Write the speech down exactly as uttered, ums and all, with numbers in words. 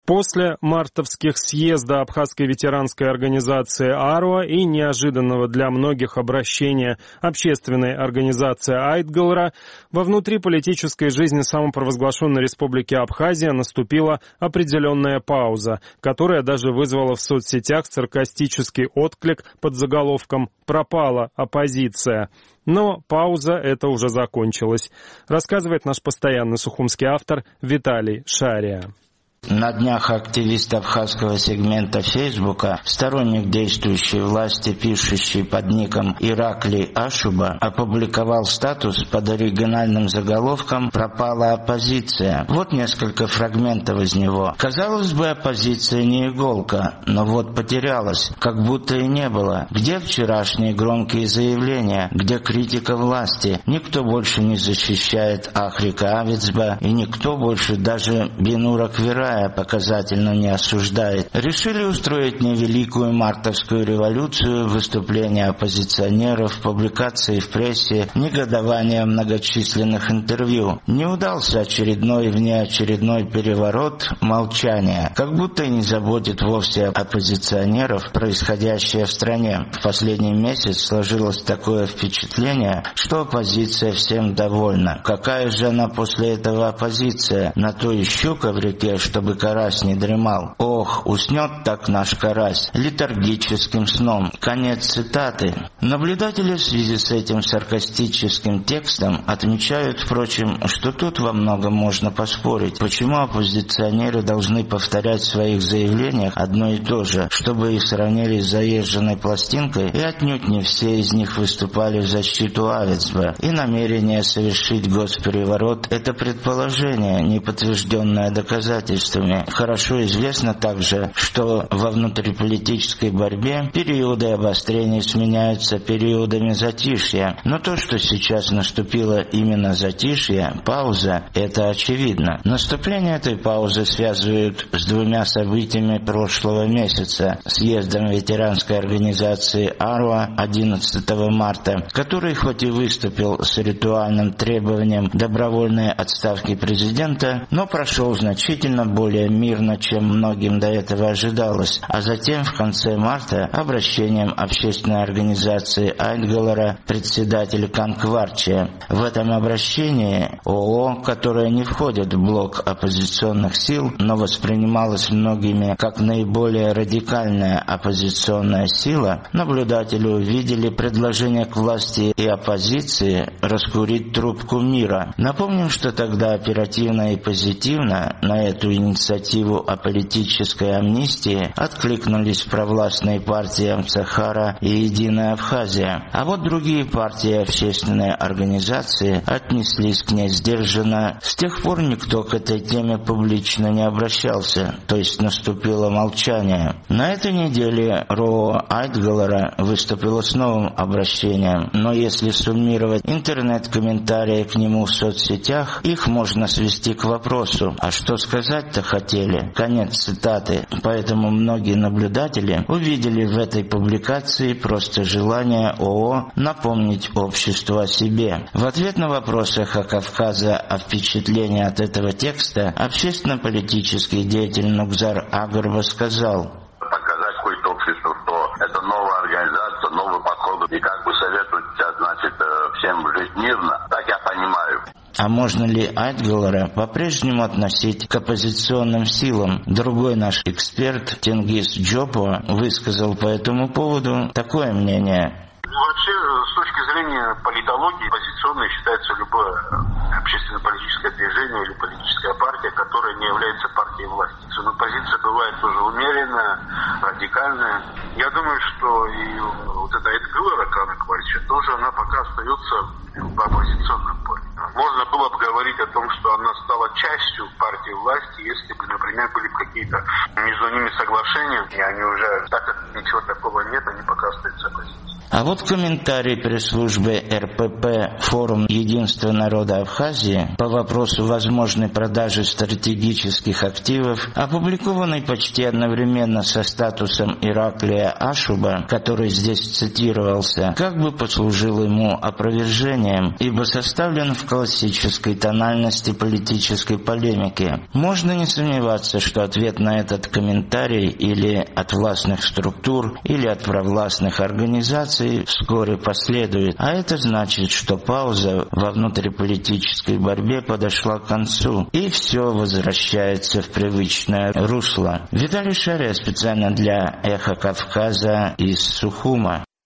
После мартовских съезда Абхазской ветеранской организации АРОА и неожиданного для многих обращения общественной организации Айтгалра во внутриполитической жизни самопровозглашенной Республики Абхазия наступила определенная пауза, которая даже вызвала в соцсетях саркастический отклик под заголовком «Пропала оппозиция». Но пауза эта уже закончилась, рассказывает наш постоянный сухумский автор Виталий Шария. На днях активист абхазского сегмента Фейсбука, сторонник действующей власти, пишущий под ником Ираклий Ашуба, опубликовал статус под оригинальным заголовком «Пропала оппозиция». Вот несколько фрагментов из него. Казалось бы, оппозиция не иголка, но вот потерялась, как будто и не было. Где вчерашние громкие заявления? Где критика власти? Никто больше не защищает Ахрика Авицба, и никто больше даже Бинура Квирая показательно не осуждает. Решили устроить невеликую мартовскую революцию, выступления оппозиционеров, публикации в прессе, негодование многочисленных интервью. Не удался очередной внеочередной переворот, молчание. Как будто и не заботит вовсе оппозиционеров происходящее в стране. В последний месяц сложилось такое впечатление, что оппозиция всем довольна. Какая же она после этого оппозиция? На то и щука в реке, что чтобы карась не дремал. Ох, уснет так наш карась летаргическим сном. Конец цитаты. Наблюдатели в связи с этим саркастическим текстом отмечают, впрочем, что тут во многом можно поспорить. Почему оппозиционеры должны повторять в своих заявлениях одно и то же, чтобы их сравнили с заезженной пластинкой, и отнюдь не все из них выступали в защиту Авицба. И намерение совершить госпереворот – это предположение, не подтвержденное доказательством. Хорошо известно также, что во внутриполитической борьбе периоды обострений сменяются периодами затишья. Но то, что сейчас наступило именно затишье, пауза, это очевидно. Наступление этой паузы связывают с двумя событиями прошлого месяца. Съездом ветеранской организации АРОА одиннадцатого марта, который хоть и выступил с ритуальным требованием добровольной отставки президента, но прошел значительно более мирно, чем многим до этого ожидалось, а затем в конце марта обращением общественной организации Айтгалара председатель Канкварчия. В этом обращении ООО, которое не входит в блок оппозиционных сил, но воспринималось многими как наиболее радикальная оппозиционная сила, наблюдатели увидели предложение к власти и оппозиции раскурить трубку мира. Напомним, что тогда оперативно и позитивно на эту инициативу о политической амнистии откликнулись провластные партии Амцахара и Единая Абхазия. А вот другие партии и общественные организации отнеслись к ней сдержанно. С тех пор никто к этой теме публично не обращался, то есть наступило молчание. На этой неделе РОО Айтгалара выступило с новым обращением, но если суммировать интернет-комментарии к нему в соцсетях, их можно свести к вопросу: а что сказать-то хотели? Конец цитаты. Поэтому многие наблюдатели увидели в этой публикации просто желание ООО напомнить обществу о себе. В ответ на вопросы Кавказа о впечатлении от этого текста общественно-политический деятель Нукзар Агарба сказал: показать какое-то общество, что это новая организация, новый подход, и как бы советуют сейчас, значит, всем жить мирно, так я понимаю. А можно ли Айтгалара по-прежнему относить к оппозиционным силам? Другой наш эксперт Тенгиз Джопо высказал по этому поводу такое мнение. Вообще, с точки зрения политологии, оппозиционной считается любое общественно-политическое движение или политическая партия, которая не является партией власти. Но оппозиция бывает тоже умеренная, радикальная. Я думаю, что и вот эта Айтгалара Канкварчия тоже она пока остается в оппозиционном поле. Можно было бы говорить о том, что она стала частью партии власти, если бы, например, были какие-то между ними соглашения, и они уже, так как ничего такого нет, они пока остаются оппозицией. А вот комментарий пресс-службы эр пэ пэ «Форум Единства народа Абхазии» по вопросу возможной продажи стратегических активов, опубликованный почти одновременно со статусом Ираклия Ашуба, который здесь цитировался, как бы послужил ему опровержением, ибо составлен в классической тональности политической полемики. Можно не сомневаться, что ответ на этот комментарий или от властных структур, или от провластных организаций вскоре последует, а это значит, что пауза во внутриполитической борьбе подошла к концу, и все возвращается в привычное русло. Виталий Шария специально для «Эхо Кавказа» из Сухума.